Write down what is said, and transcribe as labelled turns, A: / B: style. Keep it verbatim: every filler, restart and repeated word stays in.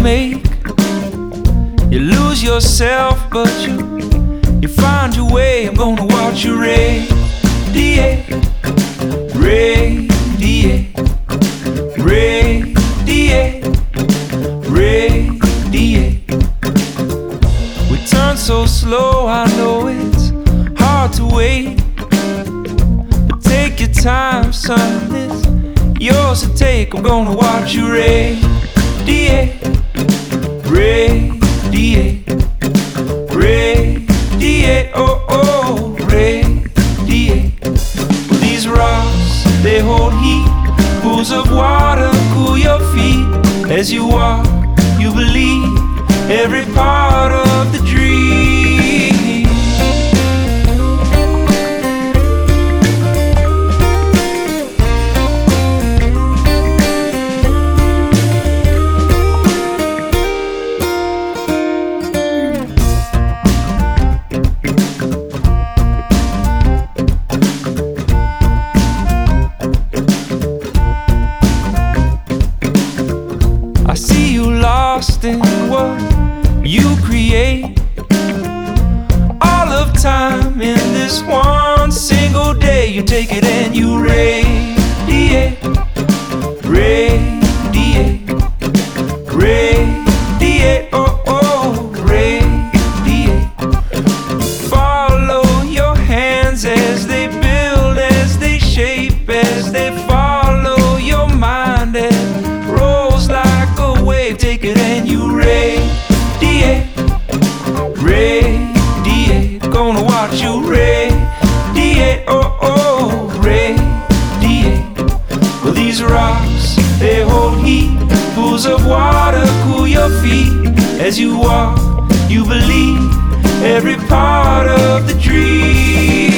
A: make. You lose yourself, but you you find your way. I'm gonna watch you radiate, radiate, radiate, radiate. We turn so slow, I know it's hard to wait, but take your time, son, it's yours to take. I'm gonna watch you radiate, radiate, radiate, oh, oh, radiate. Well, these rocks, they hold heat, pools of water cool your feet. As you walk, you believe every part of the dream. I see you lost in what you create. All of time in this one single day. You take it and you radiate, radiate, radiate, oh, oh, radiate. Follow your hands as they build, as they shape, as they follow your mind and rolls like a wave. Take it and you radiate, radiate. Gonna watch you radiate, oh, oh, radiate. Well, these rocks, they hold heat, pools of water cool your feet. As you walk, you believe every part of the dream.